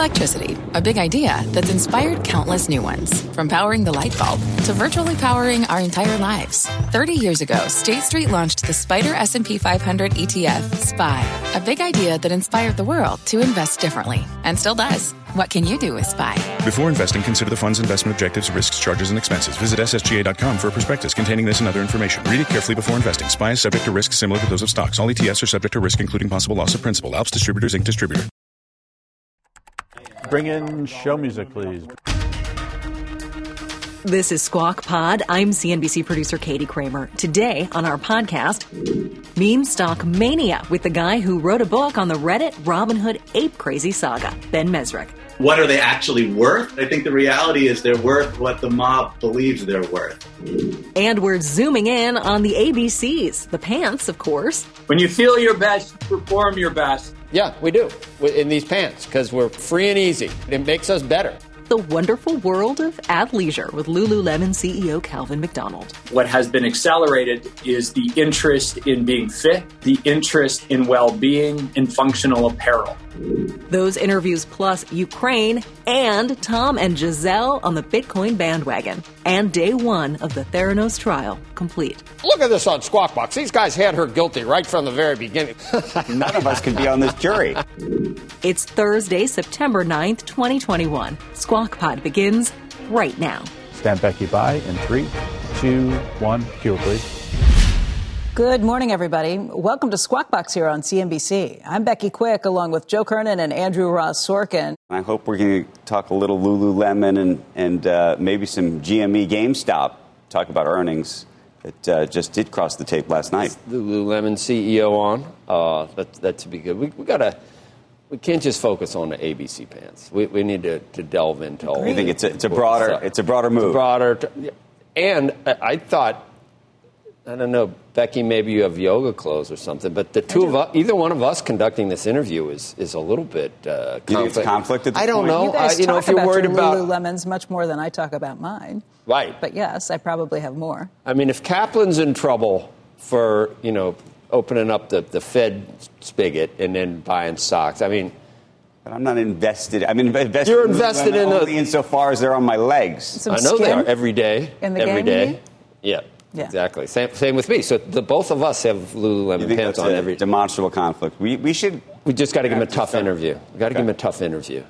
Electricity, a big idea that's inspired countless new ones. From powering the light bulb to virtually powering our entire lives. 30 years ago, State Street launched the SPDR S&P 500 ETF, SPY. A big idea that inspired the world to invest differently. And still does. What can you do with SPY? Before investing, consider the fund's investment objectives, risks, charges, and expenses. Visit ssga.com for a prospectus containing this and other information. Read it carefully before investing. SPY is subject to risks similar to those of stocks. All ETFs are subject to risk, including possible loss of principal. Alps Distributors, Inc. Distributor. Bring in show music, please. This is Squawk Pod. I'm CNBC producer Katie Kramer. Today on our podcast, Meme Stock Mania with the guy who wrote a book on the Reddit Robinhood ape crazy saga, Ben Mesrick. What are they actually worth? I think the reality is they're worth what the mob believes they're worth. And we're zooming in on the ABCs, the pants, of course. When you feel your best, you perform your best. Yeah, we do in these pants because we're free and easy. It makes us better. The wonderful world of athleisure with Lululemon CEO Calvin McDonald. What has been accelerated is the interest in being fit, the interest in well-being, in functional apparel. Those interviews plus Ukraine and Tom and Giselle on the Bitcoin bandwagon. And day one of the Theranos trial complete. Look at this on Squawk Box. These guys had her guilty right from the very beginning. None of us could be on this jury. It's Thursday, September 9th, 2021. Squawk Pod begins right now. Stand Becky by in 3, 2, 1. Cue, please. Good morning, everybody. Welcome to Squawk Box here on CNBC. I'm Becky Quick, along with Joe Kernan and Andrew Ross Sorkin. I hope we're going to talk a little Lululemon and maybe some GME GameStop, talk about earnings that just did cross the tape last night. Lululemon CEO on. That's be good. We can't just focus on the ABC pants. We need to delve into all. I think it's a broader move. And I thought, I don't know, Becky, maybe you have yoga clothes or something, but the two of us, either one of us conducting this interview is a little bit conflict. You think it's conflict at this I don't point? know. You guys talk if you're about worried your about Lululemons much more than I talk about mine. Right. But yes, I probably have more. I mean, if Kaplan's in trouble for, opening up the Fed spigot and then buying stocks, I mean. But I'm not invested. I'm invested. You're invested in only insofar as they're on my legs. I know they are every day. In the every game, day. Yeah. Exactly. Same with me. So both of us have Lululemon pants on every demonstrable conflict. We just got to give him a tough interview. We got to give him a tough interview.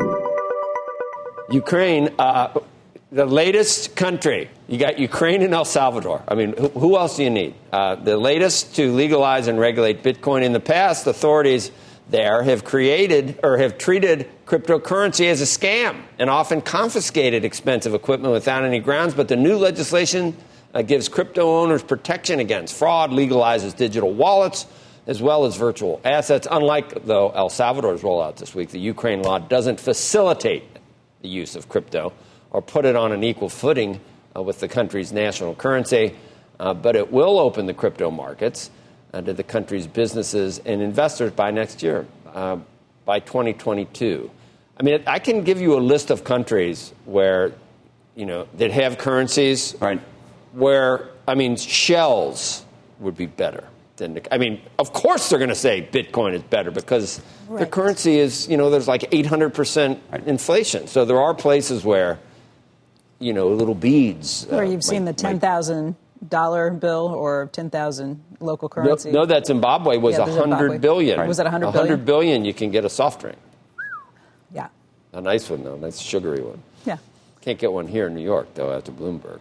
Ukraine, the latest country. You got Ukraine and El Salvador. I mean, who else do you need? The latest to legalize and regulate Bitcoin. In the past, authorities there have treated cryptocurrency as a scam and often confiscated expensive equipment without any grounds. But the new legislation gives crypto owners protection against fraud, legalizes digital wallets, as well as virtual assets. Unlike, though, El Salvador's rollout this week, the Ukraine law doesn't facilitate the use of crypto or put it on an equal footing with the country's national currency, but it will open the crypto markets to the country's businesses and investors by next year, by 2022. I mean, I can give you a list of countries where, that have currencies, right, where, shells would be better than, of course they're going to say Bitcoin is better because the currency is, there's like 800% inflation. So there are places where, little beads. Where you've seen the $10,000 bill or 10,000 local currency. No, that Zimbabwe was $100 billion. Right. Was it $100 billion? $100 billion, you can get a soft drink. Yeah. A nice one, though. Nice sugary one. Yeah. Can't get one here in New York, though, after Bloomberg.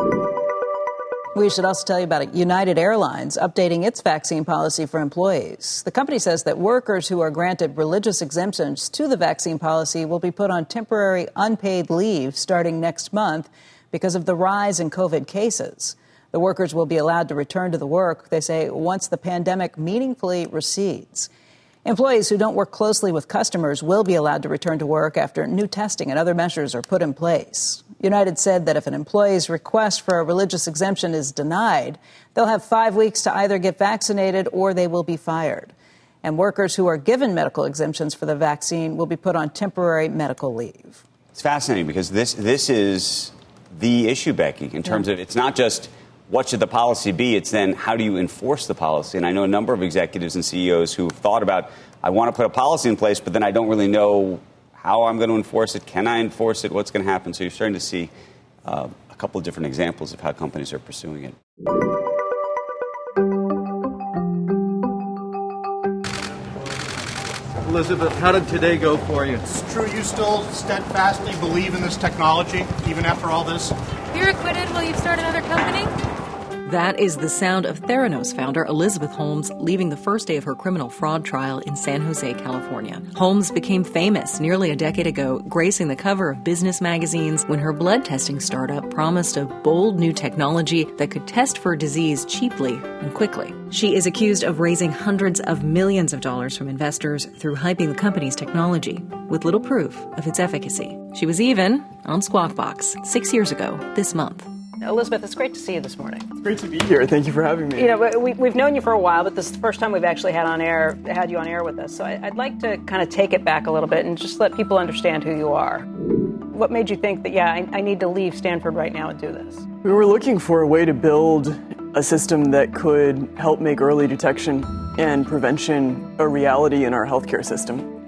We should also tell you about United Airlines updating its vaccine policy for employees. The company says that workers who are granted religious exemptions to the vaccine policy will be put on temporary unpaid leave starting next month because of the rise in COVID cases. The workers will be allowed to return to the work, they say, once the pandemic meaningfully recedes. Employees who don't work closely with customers will be allowed to return to work after new testing and other measures are put in place. United said that if an employee's request for a religious exemption is denied, they'll have 5 weeks to either get vaccinated or they will be fired. And workers who are given medical exemptions for the vaccine will be put on temporary medical leave. It's fascinating because this is the issue, Becky, in terms of it's not just what should the policy be, it's then how do you enforce the policy? And I know a number of executives and CEOs who've thought about, I want to put a policy in place, but then I don't really know how I'm going to enforce it. Can I enforce it? What's going to happen? So you're starting to see a couple of different examples of how companies are pursuing it. Elizabeth, how did today go for you? It's true. You still steadfastly believe in this technology, even after all this? If you're acquitted, will you start another company? That is the sound of Theranos founder Elizabeth Holmes leaving the first day of her criminal fraud trial in San Jose, California. Holmes became famous nearly a decade ago, gracing the cover of business magazines when her blood testing startup promised a bold new technology that could test for disease cheaply and quickly. She is accused of raising hundreds of millions of dollars from investors through hyping the company's technology, with little proof of its efficacy. She was even on Squawk Box 6 years ago this month. Elizabeth, it's great to see you this morning. It's great to be here. Thank you for having me. You know, we've known you for a while, but this is the first time we've actually had you on air with us. So I'd like to kind of take it back a little bit and just let people understand who you are. What made you think that, I need to leave Stanford right now and do this? We were looking for a way to build a system that could help make early detection and prevention a reality in our healthcare system.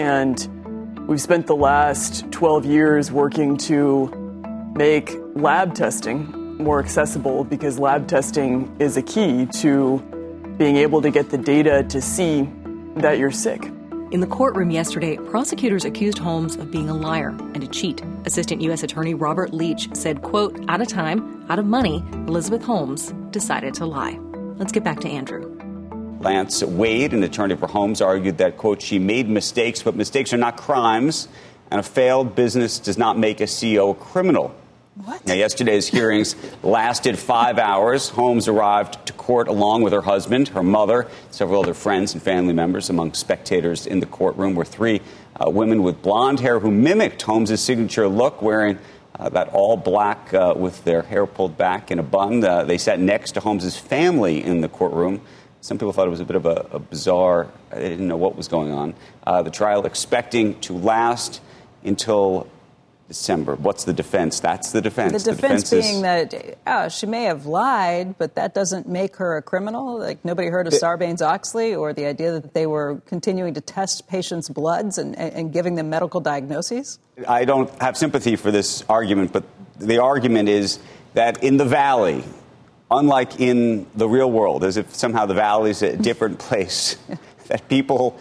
And we've spent the last 12 years working to make lab testing more accessible, because lab testing is a key to being able to get the data to see that you're sick. In the courtroom yesterday, prosecutors accused Holmes of being a liar and a cheat. Assistant U.S. Attorney Robert Leach said, quote, out of time, out of money, Elizabeth Holmes decided to lie. Let's get back to Andrew. Lance Wade, an attorney for Holmes, argued that, quote, she made mistakes, but mistakes are not crimes, and a failed business does not make a CEO a criminal. What? Now, yesterday's hearings lasted 5 hours. Holmes arrived to court along with her husband, her mother, several other friends and family members. Among spectators in the courtroom were three women with blonde hair who mimicked Holmes' signature look, wearing that all black with their hair pulled back in a bun. They sat next to Holmes' family in the courtroom. Some people thought it was a bit of a bizarre, they didn't know what was going on. The trial expecting to last until December. What's the defense? That's the defense. The defense being that she may have lied, but that doesn't make her a criminal. Like, nobody heard of Sarbanes-Oxley or the idea that they were continuing to test patients' bloods and giving them medical diagnoses? I don't have sympathy for this argument, but the argument is that in the Valley, unlike in the real world, as if somehow the Valley is a different place, that people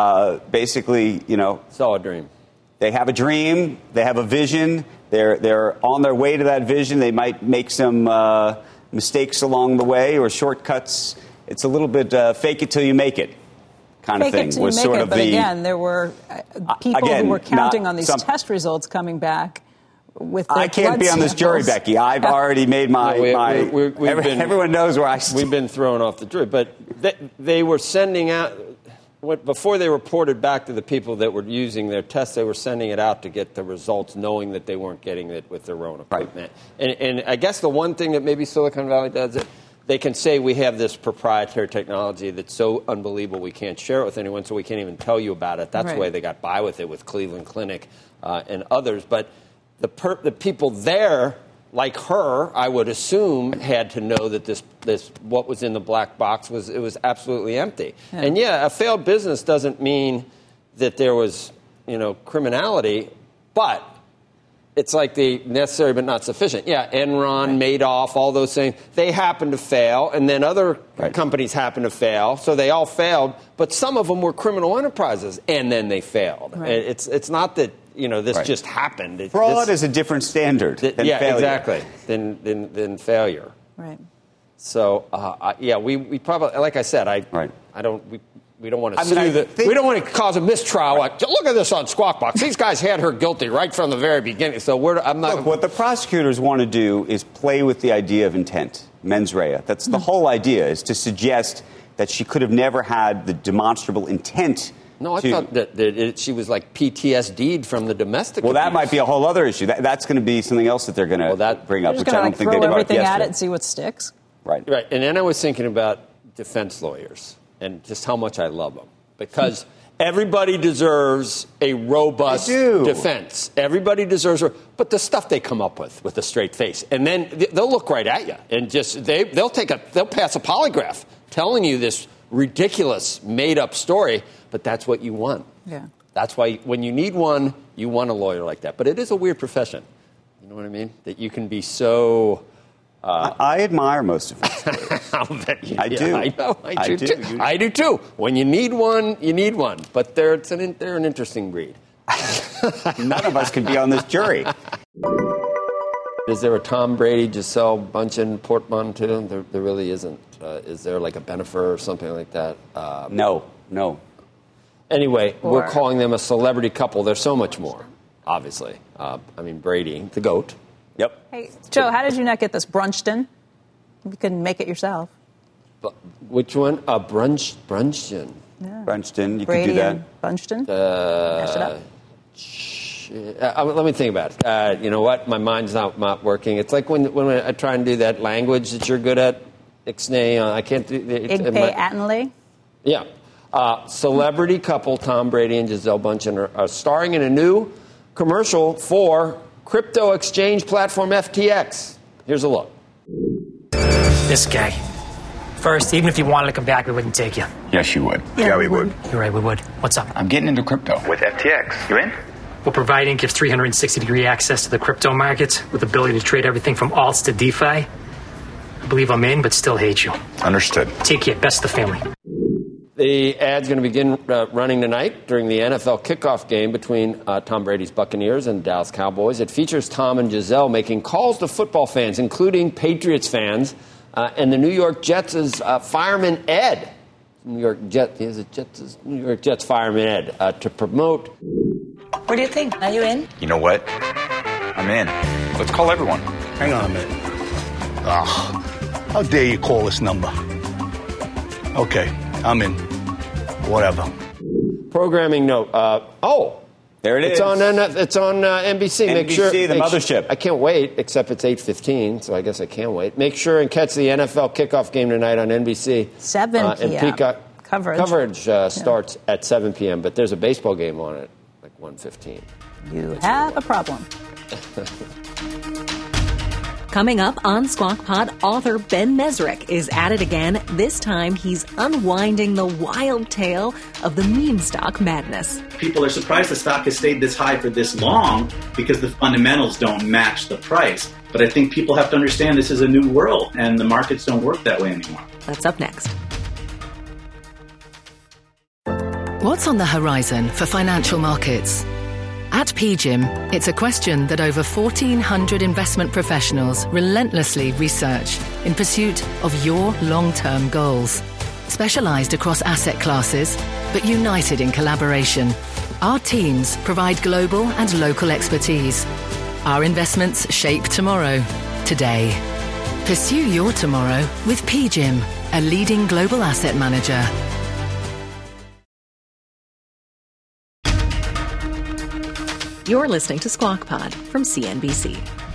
basically, saw a dream. They have a dream. They have a vision. They're on their way to that vision. They might make some mistakes along the way or shortcuts. It's a little bit fake it till you make it kind of thing. Was sort of but again, there were people who were counting on these test results coming back with their I can't be on this jury, Becky. I've already made everyone knows where I stand. We've been thrown off the jury. But they were sending out... Before they reported back to the people that were using their tests, they were sending it out to get the results, knowing that they weren't getting it with their own equipment. Right. And I guess the one thing that maybe Silicon Valley does, they can say we have this proprietary technology that's so unbelievable we can't share it with anyone, so we can't even tell you about it. That's the way they got by with it with Cleveland Clinic and others. But the people there, like her, I would assume, had to know that this what was in the black box was absolutely empty. Yeah. And a failed business doesn't mean that there was, criminality, but it's like the necessary but not sufficient. Yeah, Enron, Madoff, all those things, they happen to fail, and then other companies happen to fail, so they all failed, but some of them were criminal enterprises, and then they failed. Right. It's not that this just happened. Fraud is a different standard than failure. Exactly, than failure. Right. So, we probably, like I said, we don't want to we don't want to cause a mistrial. Like, look at this on Squawk Box. These guys had her guilty right from the very beginning. So Look, what the prosecutors want to do is play with the idea of intent, mens rea. That's the whole idea, is to suggest that she could have never had the demonstrable intent. No, I thought that she was like PTSD'd from the domestic abuse. That might be a whole other issue. That's going to be something else that they're going to bring up, which I don't think they brought up yesterday. Throw everything at it and see what sticks. Right. And then I was thinking about defense lawyers and just how much I love them. Because everybody deserves a robust defense. Everybody deserves but the stuff they come up with a straight face. And then they'll look right at you and just they'll pass a polygraph telling you this ridiculous made-up story, but that's what you want. Yeah. That's why when you need one, you want a lawyer like that. But it is a weird profession. You know what I mean? That you can be so... I admire most of it. I'll bet you. I do. I know. I do too. I do too. When you need one, you need one. But they're an interesting breed. None of us could be on this jury. Is there a Tom Brady, Gisele Bündchen portmanteau? There really isn't. Is there like a Bennifer or something like that? No. Anyway, we're calling them a celebrity couple. They're so much more, obviously. Brady, the GOAT. Yep. Hey, Joe, how did you not get this Brunston? You couldn't make it yourself. Which one? Brunston. Yeah. Brunston, you Brady could do that. And Brunston? Mash it up. Let me think about it. You know what? My mind's not working. It's like when I try and do that language that you're good at. Ixnay, I can't do it. Igpe Attenley? Yeah. Celebrity couple Tom Brady and Gisele Bündchen are starring in a new commercial for crypto exchange platform FTX. Here's a look. This guy. First, even if you wanted to come back, we wouldn't take you. Yes, you would. Yeah, we would. You're right, we would. What's up? I'm getting into crypto. With FTX. You in? We're providing gives 360-degree access to the crypto markets with the ability to trade everything from alts to DeFi. I believe I'm in, but still hate you. Understood. Take care. Best of the family. The ad's going to begin running tonight during the NFL kickoff game between Tom Brady's Buccaneers and Dallas Cowboys. It features Tom and Gisele making calls to football fans, including Patriots fans, and the New York Jets' fireman Ed. New York Jets fireman Ed to promote. What do you think? Are you in? You know what? I'm in. Let's call everyone. Hang on a minute. How dare you call this number? Okay, I'm in. Whatever. Programming note. There it is. It's on NBC. NBC, the mothership. I can't wait, except it's 8:15, so I guess I can't wait. Make sure and catch the NFL kickoff game tonight on NBC. 7 p.m. And Peacock coverage starts at 7 p.m., but there's a baseball game on at like 1:15. You have a problem. Coming up on Squawk Pod, author Ben Mezrich is at it again. This time, he's unwinding the wild tale of the meme stock madness. People are surprised the stock has stayed this high for this long because the fundamentals don't match the price. But I think people have to understand this is a new world, and the markets don't work that way anymore. That's up next. What's on the horizon for financial markets? At PGIM, it's a question that over 1,400 investment professionals relentlessly research in pursuit of your long-term goals. Specialized across asset classes, but united in collaboration, our teams provide global and local expertise. Our investments shape tomorrow, today. Pursue your tomorrow with PGIM, a leading global asset manager. You're listening to Squawk Pod from CNBC.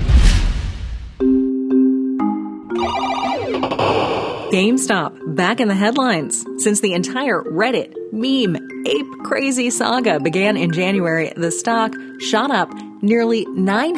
GameStop back in the headlines. Since the entire Reddit, meme, ape crazy saga began in January, the stock shot up nearly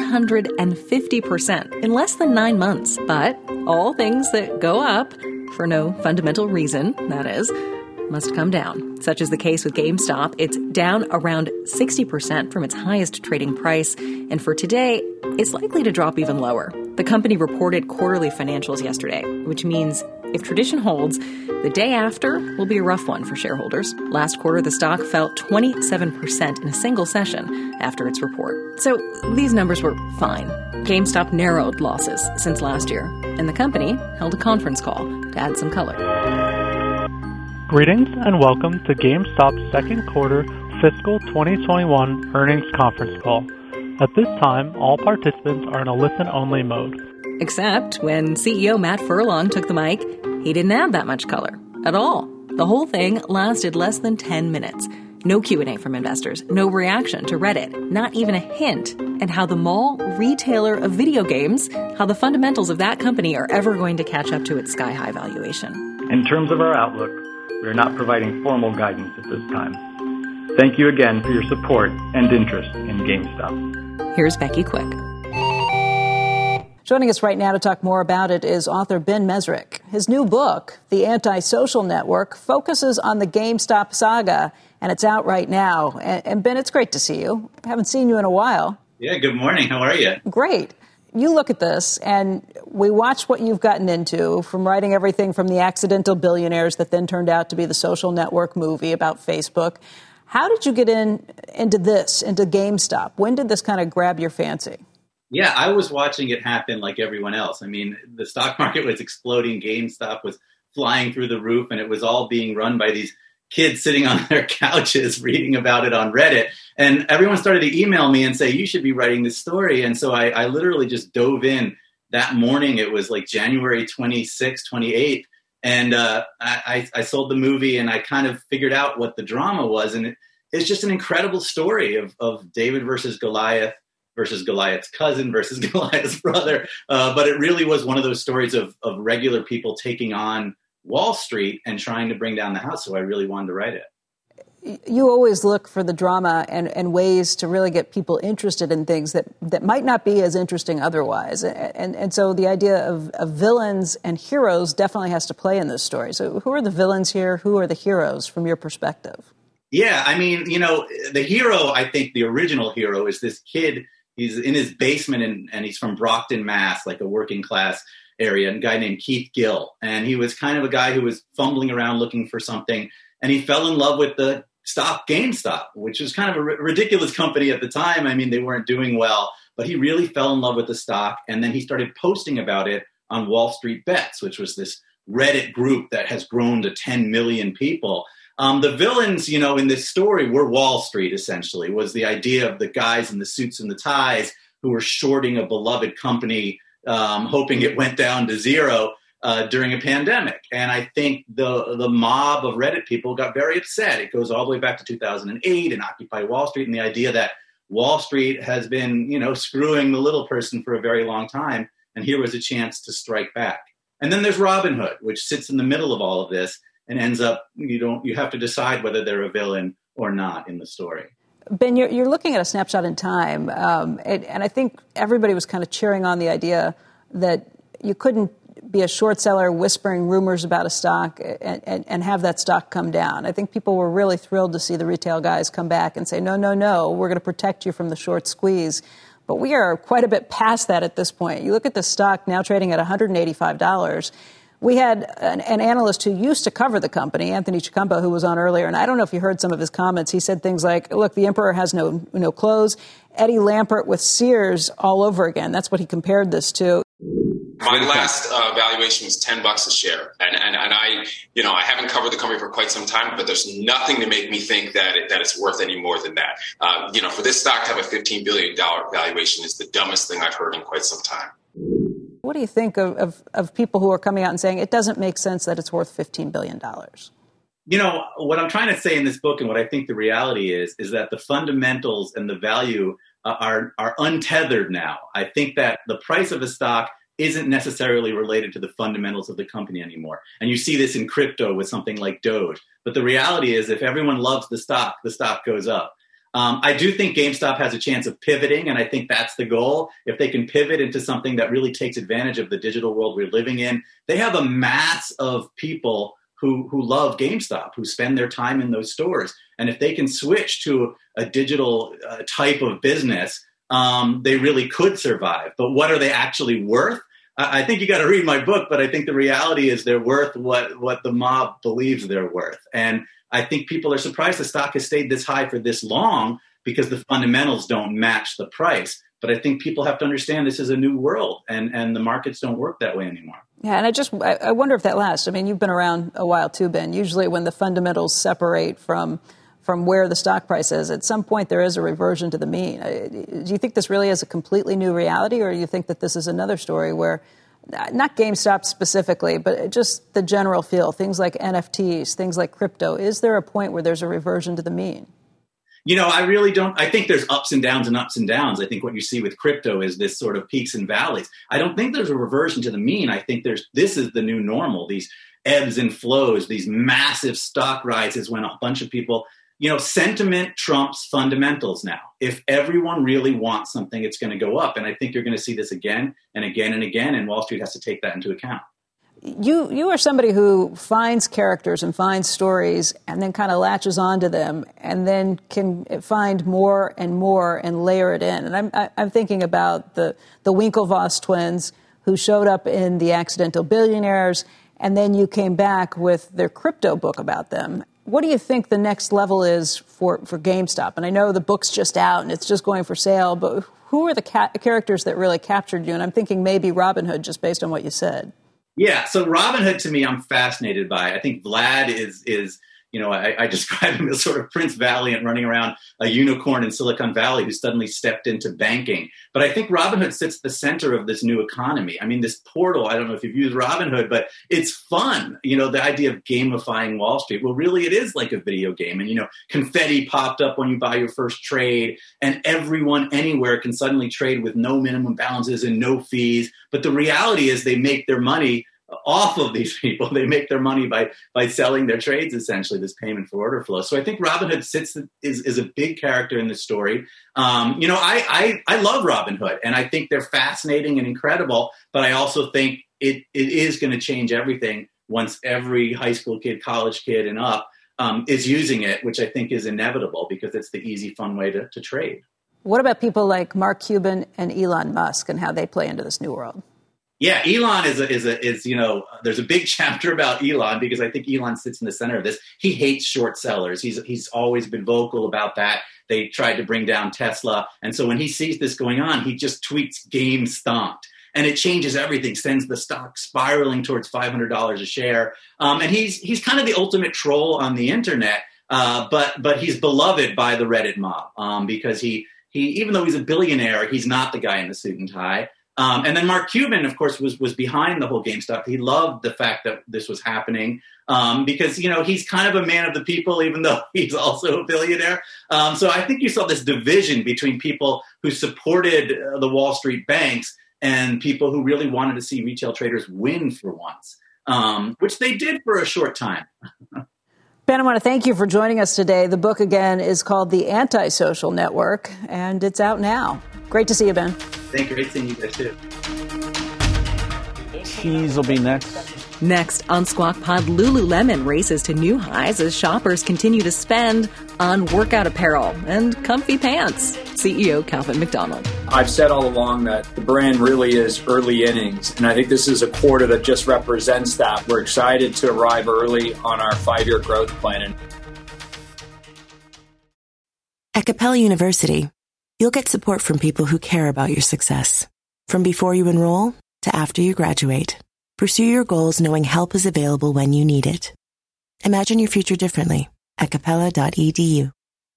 950% in less than 9 months. But all things that go up, for no fundamental reason, that is, must come down. Such is the case with GameStop. It's down around 60% from its highest trading price, and for today, it's likely to drop even lower. The company reported quarterly financials yesterday, which means if tradition holds, the day after will be a rough one for shareholders. Last quarter, the stock fell 27% in a single session after its report. So these numbers were fine. GameStop narrowed losses since last year, and the company held a conference call to add some color. Greetings and welcome to GameStop's second quarter fiscal 2021 earnings conference call. At this time, all participants are in a listen-only mode. Except when CEO Matt Furlong took the mic, he didn't add that much color at all. The whole thing lasted less than 10 minutes. No Q&A from investors, no reaction to Reddit, not even a hint at how the mall retailer of video games, how the fundamentals of that company are ever going to catch up to its sky-high valuation. In terms of our outlook, we are not providing formal guidance at this time. Thank you again for your support and interest in GameStop. Here's Becky Quick. Joining us right now to talk more about it is author Ben Mezrich. His new book, The Antisocial Network, focuses on the GameStop saga and it's out right now. And Ben, it's great to see you. I haven't seen you in a while. Yeah, good morning. How are you? Great. You look at this, and we watch what you've gotten into, from writing everything from The Accidental Billionaires that then turned out to be the Social Network movie about Facebook. How did you get into this, into GameStop? When did this kind of grab your fancy? Yeah, I was watching it happen like everyone else. I mean, the stock market was exploding. GameStop was flying through the roof, and it was all being run by these kids sitting on their couches reading about it on Reddit. And everyone started to email me and say, you should be writing this story. And so I literally just dove in that morning. It was like January 26th, 28th. And I sold the movie, and I kind of figured out what the drama was. And it's just an incredible story of David versus Goliath's cousin versus Goliath's brother. But it really was one of those stories of regular people taking on Wall Street and trying to bring down the house. So I really wanted to write it. You always look for the drama and ways to really get people interested in things that might not be as interesting otherwise. And so the idea of villains and heroes definitely has to play in this story. So who are the villains here? Who are the heroes from your perspective? Yeah, I mean, the hero, I think the original hero is this kid. He's in his basement and he's from Brockton, Mass, like a working class area, a guy named Keith Gill. And he was kind of a guy who was fumbling around looking for something. And he fell in love with the stock GameStop, which was kind of a ridiculous company at the time. I mean, they weren't doing well, but he really fell in love with the stock. And then he started posting about it on Wall Street Bets, which was this Reddit group that has grown to 10 million people. The villains, in this story were Wall Street, essentially, was the idea of the guys in the suits and the ties who were shorting a beloved company, hoping it went down to zero during a pandemic. And I think the mob of Reddit people got very upset. It goes all the way back to 2008 and Occupy Wall Street, and the idea that Wall Street has been, screwing the little person for a very long time. And here was a chance to strike back. And then there's Robinhood, which sits in the middle of all of this and ends up, you have to decide whether they're a villain or not in the story. Ben, you're looking at a snapshot in time, and I think everybody was kind of cheering on the idea that you couldn't be a short seller whispering rumors about a stock and have that stock come down. I think people were really thrilled to see the retail guys come back and say, no, we're going to protect you from the short squeeze. But we are quite a bit past that at this point. You look at the stock now trading at $185. We had an analyst who used to cover the company, Anthony Chicumbo, who was on earlier, and I don't know if you heard some of his comments. He said things like, look, the emperor has no clothes. Eddie Lampert with Sears all over again. That's what he compared this to. My last valuation was $10 a share. And I haven't covered the company for quite some time, but there's nothing to make me think that it's worth any more than that. For this stock to have a $15 billion valuation is the dumbest thing I've heard in quite some time. What do you think of people who are coming out and saying it doesn't make sense that it's worth $15 billion? What I'm trying to say in this book and what I think the reality is that the fundamentals and the value are untethered now. I think that the price of a stock isn't necessarily related to the fundamentals of the company anymore. And you see this in crypto with something like Doge. But the reality is if everyone loves the stock goes up. I do think GameStop has a chance of pivoting, and I think that's the goal. If they can pivot into something that really takes advantage of the digital world we're living in, they have a mass of people who love GameStop, who spend their time in those stores. And if they can switch to a digital type of business, they really could survive. But what are they actually worth? I think you got to read my book, but I think the reality is they're worth what the mob believes they're worth. And I think people are surprised the stock has stayed this high for this long because the fundamentals don't match the price. But I think people have to understand this is a new world and the markets don't work that way anymore. Yeah, and I wonder if that lasts. I mean, you've been around a while too, Ben. Usually when the fundamentals separate from where the stock price is, at some point there is a reversion to the mean. Do you think this really is a completely new reality, or do you think that this is another story where, not GameStop specifically, but just the general feel, things like NFTs, things like crypto, is there a point where there's a reversion to the mean? I really don't. I think there's ups and downs and ups and downs. I think what you see with crypto is this sort of peaks and valleys. I don't think there's a reversion to the mean. I think this is the new normal, these ebbs and flows, these massive stock rises when a bunch of people, sentiment trumps fundamentals now. If everyone really wants something, it's going to go up. And I think you're going to see this again and again and again, and Wall Street has to take that into account. You are somebody who finds characters and finds stories and then kind of latches onto them and then can find more and more and layer it in. And I'm thinking about the Winklevoss twins who showed up in The Accidental Billionaires, and then you came back with their crypto book about them. What do you think the next level is for GameStop? And I know the book's just out and it's just going for sale, but who are the characters that really captured you? And I'm thinking maybe Robinhood, just based on what you said. Yeah, so Robinhood, to me, I'm fascinated by. I think Vlad is I describe him as sort of Prince Valiant running around a unicorn in Silicon Valley who suddenly stepped into banking. But I think Robinhood sits at the center of this new economy. I mean, this portal, I don't know if you've used Robinhood, but it's fun. The idea of gamifying Wall Street. Well, really, it is like a video game. And, confetti popped up when you buy your first trade, and everyone anywhere can suddenly trade with no minimum balances and no fees. But the reality is they make their money off of these people. They make their money by selling their trades, essentially, this payment for order flow. So I think Robinhood is a big character in this story. I love Robinhood, and I think they're fascinating and incredible, but I also think it is going to change everything once every high school kid, college kid, and up is using it, which I think is inevitable because it's the easy, fun way to trade. What about people like Mark Cuban and Elon Musk and how they play into this new world? Yeah, Elon is there's a big chapter about Elon because I think Elon sits in the center of this. He hates short sellers. He's always been vocal about that. They tried to bring down Tesla. And so when he sees this going on, he just tweets game stomped. And it changes everything, sends the stock spiraling towards $500 a share. And he's kind of the ultimate troll on the internet, but he's beloved by the Reddit mob because he even though he's a billionaire, he's not the guy in the suit and tie. And then Mark Cuban, of course, was behind the whole GameStop. He loved the fact that this was happening because, he's kind of a man of the people, even though he's also a billionaire. So I think you saw this division between people who supported the Wall Street banks and people who really wanted to see retail traders win for once, which they did for a short time. Ben, I want to thank you for joining us today. The book, again, is called The Antisocial Network, and it's out now. Great to see you, Ben. Thank you. Great seeing you guys, too. Cheese will be next. Next on Squawk Pod, Lululemon races to new highs as shoppers continue to spend on workout apparel and comfy pants. CEO Calvin McDonald. I've said all along that the brand really is early innings, and I think this is a quarter that just represents that. We're excited to arrive early on our 5-year growth plan. At Capella University, you'll get support from people who care about your success. From before you enroll to after you graduate, pursue your goals knowing help is available when you need it. Imagine your future differently at capella.edu.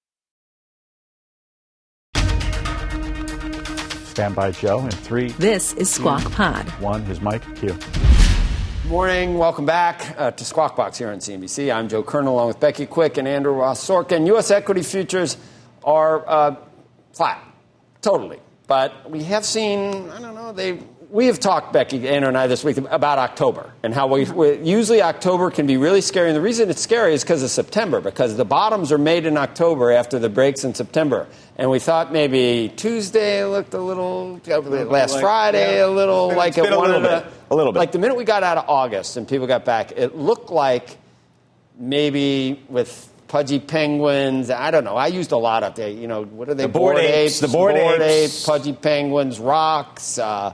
Stand by, Joe. In 3. This is Squawk Pod. 1. Here's Mike Q. Morning. Welcome back to Squawk Box here on CNBC. I'm Joe Kernan along with Becky Quick and Andrew Ross Sorkin. U.S. equity futures are flat, totally. But we have seen, we have talked, Becky, Andrew and I this week, about October and how usually October can be really scary. And the reason it's scary is because of September, because the bottoms are made in October after the breaks in September. And we thought maybe Tuesday looked a little, Friday, a little like it wanted a little bit. Like the minute we got out of August and people got back, it looked like maybe with pudgy penguins. I don't know. I used a lot of what are they? The bored apes. The bored apes. Pudgy penguins, rocks,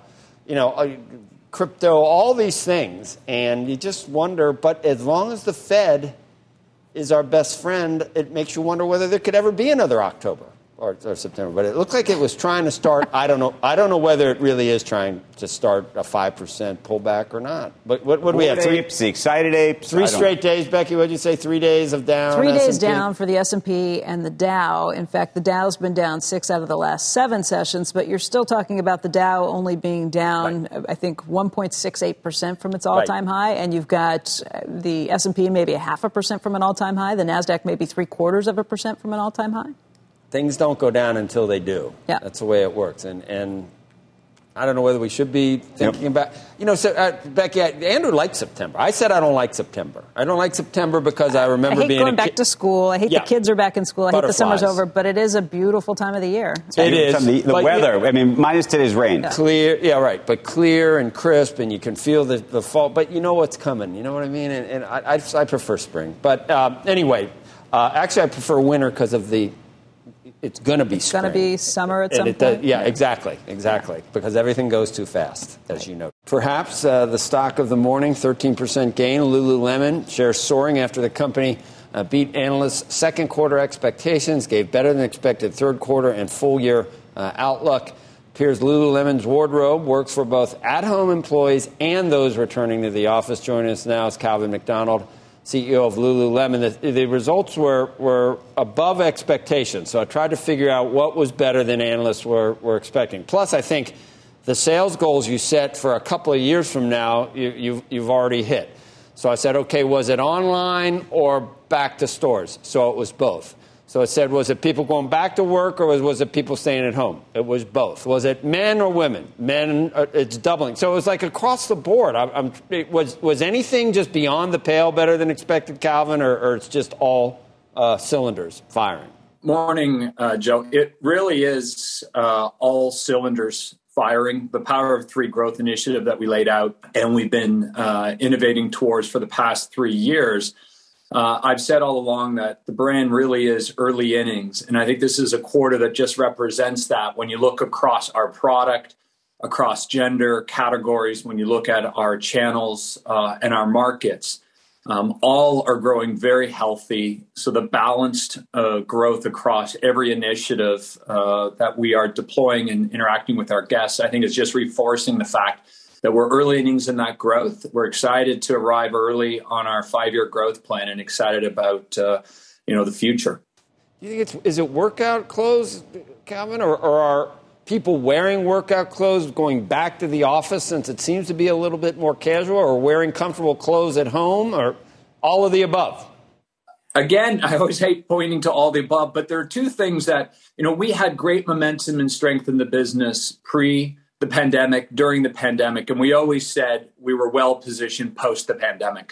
crypto, all these things. And you just wonder, but as long as the Fed is our best friend, it makes you wonder whether there could ever be another October or September. But it looked like it was trying to start. I don't know whether it really is trying to start a 5% pullback or not. But what do we have? The excited apes. 3 straight days, Becky. What did you say? 3 days of down? 3 days down for the S&P and the Dow. In fact, the Dow's been down 6 out of the last 7 sessions, but you're still talking about the Dow only being down, I think, 1.68% from its all-time high, and you've got the S&P maybe 0.5% from an all-time high, the NASDAQ maybe 0.75% from an all-time high. Things don't go down until they do. Yeah. That's the way it works. And I don't know whether we should be thinking about, Becky, Andrew likes September. I said I don't like September. I don't like September because I remember I hate going back to school. I hate the kids are back in school. I hate the summer's over, but it is a beautiful time of the year. It is. The weather, minus today's rain. Yeah. Clear, right, but clear and crisp, and you can feel the fall. But you know what's coming. You know what I mean? And I prefer spring. But anyway, actually I prefer winter because of it's going to be spring. It's going to be summer at some point. Yeah, exactly. Because everything goes too fast, as you know. Perhaps the stock of the morning, 13% gain. Lululemon shares soaring after the company beat analysts' second quarter expectations, gave better than expected third quarter and full year outlook. Appears Lululemon's wardrobe works for both at-home employees and those returning to the office. Joining us now is Calvin McDonald, CEO of Lululemon. The results were above expectations, so I tried to figure out what was better than analysts were expecting. Plus, I think the sales goals you set for a couple of years from now, you've already hit. So I said, okay, was it online or back to stores? So it was both. So it said, was it people going back to work or was it people staying at home? It was both. Was it men or women? Men, it's doubling. So it was like across the board. Was anything just beyond the pale better than expected, Calvin, or it's just all cylinders firing? Morning, Joe. It really is all cylinders firing. The Power of Three growth initiative that we laid out and we've been innovating towards for the past 3 years. I've said all along that the brand really is early innings, and I think this is a quarter that just represents that. When you look across our product, across gender categories, when you look at our channels and our markets, all are growing very healthy. So the balanced growth across every initiative that we are deploying and interacting with our guests, I think is just reinforcing the fact that we're early innings in that growth. We're excited to arrive early on our 5-year growth plan and excited about the future. Do you think is it workout clothes, Calvin, or are people wearing workout clothes going back to the office since it seems to be a little bit more casual, or wearing comfortable clothes at home, or all of the above? Again, I always hate pointing to all the above, but there are two things that we had great momentum and strength in the business pre the pandemic, during the pandemic, and we always said we were well positioned post the pandemic.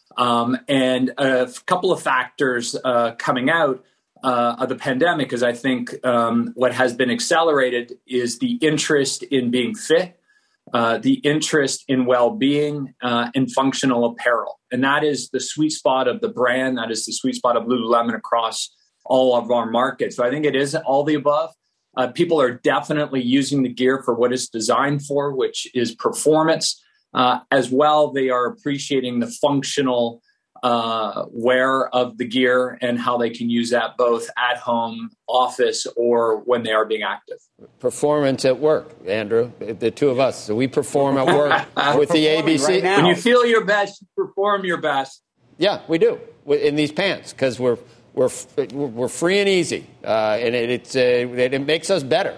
And a couple of factors coming out of the pandemic is I think what has been accelerated is the interest in being fit, the interest in well-being and functional apparel. And that is the sweet spot of the brand. That is the sweet spot of Lululemon across all of our markets. So I think it is all the above. People are definitely using the gear for what it's designed for, which is performance. As well, they are appreciating the functional wear of the gear and how they can use that both at home, office, or when they are being active. Performance at work, Andrew, the two of us. So we perform at work with the ABC. Right, when you feel your best, you perform your best. Yeah, we do in these pants because we're free and easy, and it makes us better.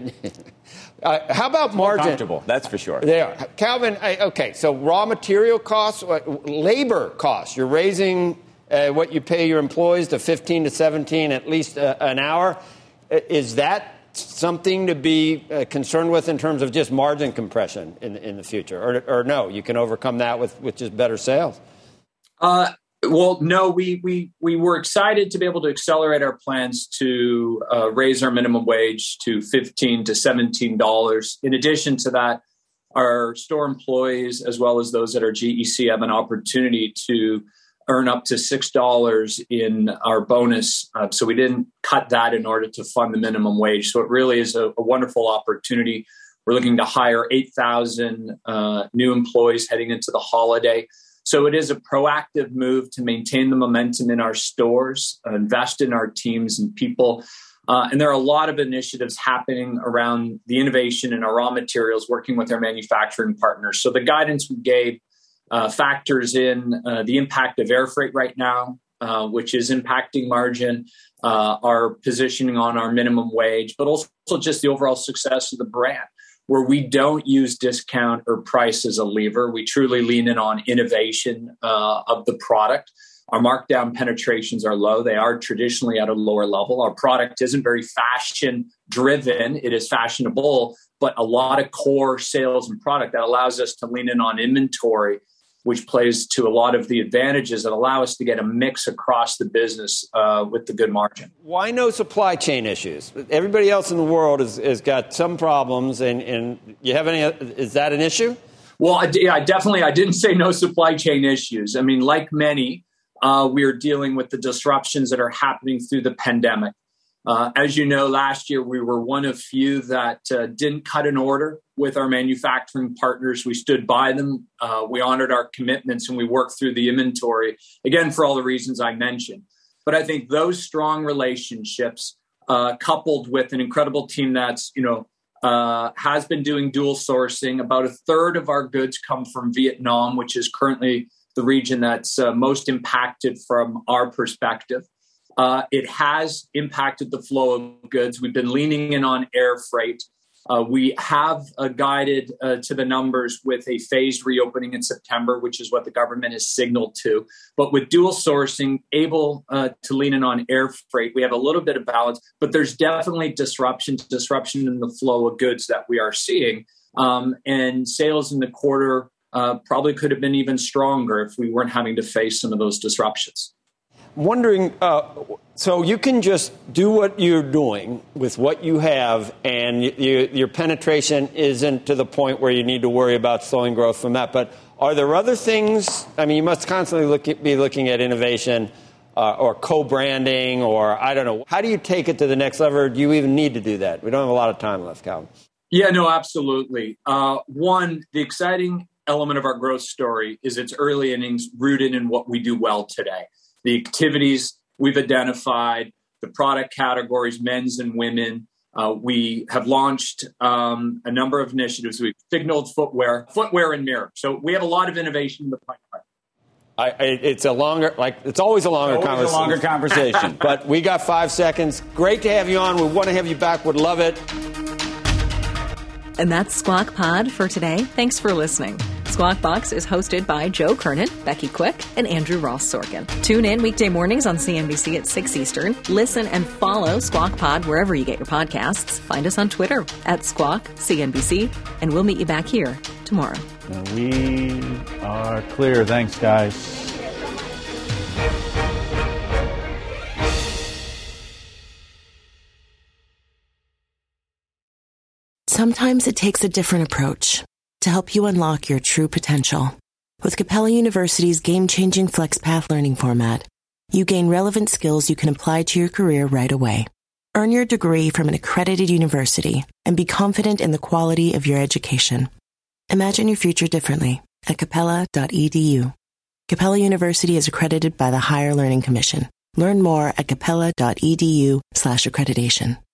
How about margin? Comfortable, that's for sure. They are. Calvin, okay, so raw material costs, labor costs. You're raising what you pay your employees to 15 to 17 at least an hour. Is that something to be concerned with in terms of just margin compression in the future? Or no, you can overcome that with just better sales? Well, no, we were excited to be able to accelerate our plans to raise our minimum wage to $15 to $17. In addition to that, our store employees, as well as those at our GEC, have an opportunity to earn up to $6 in our bonus. So we didn't cut that in order to fund the minimum wage. So it really is a wonderful opportunity. We're looking to hire 8,000 new employees heading into the holiday. So it is a proactive move to maintain the momentum in our stores, invest in our teams and people. And there are a lot of initiatives happening around the innovation in our raw materials, working with our manufacturing partners. So the guidance we gave factors in the impact of air freight right now, which is impacting margin, our positioning on our minimum wage, but also just the overall success of the brand, where we don't use discount or price as a lever. We truly lean in on innovation of the product. Our markdown penetrations are low. They are traditionally at a lower level. Our product isn't very fashion driven. It is fashionable, but a lot of core sales and product that allows us to lean in on inventory, which plays to a lot of the advantages that allow us to get a mix across the business with the good margin. Why no supply chain issues? Everybody else in the world has got some problems, and you have any? Is that an issue? Well, I didn't say no supply chain issues. I mean, like many, we are dealing with the disruptions that are happening through the pandemic. As you know, last year we were one of few that didn't cut an order with our manufacturing partners. We stood by them. We honored our commitments, and we worked through the inventory, again, for all the reasons I mentioned. But I think those strong relationships, coupled with an incredible team that's, has been doing dual sourcing. About a third of our goods come from Vietnam, which is currently the region that's most impacted from our perspective. It has impacted the flow of goods. We've been leaning in on air freight. We have guided to the numbers with a phased reopening in September, which is what the government has signaled to. But with dual sourcing, able to lean in on air freight, we have a little bit of balance, but there's definitely disruption in the flow of goods that we are seeing. And sales in the quarter probably could have been even stronger if we weren't having to face some of those disruptions. Wondering, so you can just do what you're doing with what you have, and your penetration isn't to the point where you need to worry about slowing growth from that. But are there other things? I mean, you must constantly be looking at innovation or co-branding, or I don't know. How do you take it to the next level? Or do you even need to do that? We don't have a lot of time left, Calvin. Yeah, no, absolutely. One, the exciting element of our growth story is its early innings rooted in what we do well today. The activities we've identified, the product categories, men's and women. We have launched a number of initiatives. We've signaled footwear and mirror. So we have a lot of innovation in the pipeline. It's always a longer conversation. But we got 5 seconds. Great to have you on. We want to have you back. Would love it. And that's Squawk Pod for today. Thanks for listening. Squawk Box is hosted by Joe Kernan, Becky Quick, and Andrew Ross Sorkin. Tune in weekday mornings on CNBC at 6 Eastern. Listen and follow Squawk Pod wherever you get your podcasts. Find us on Twitter at Squawk CNBC, and we'll meet you back here tomorrow. We are clear. Thanks, guys. Sometimes it takes a different approach to help you unlock your true potential. With Capella University's game-changing FlexPath learning format, you gain relevant skills you can apply to your career right away. Earn your degree from an accredited university and be confident in the quality of your education. Imagine your future differently at capella.edu. Capella University is accredited by the Higher Learning Commission. Learn more at capella.edu/accreditation.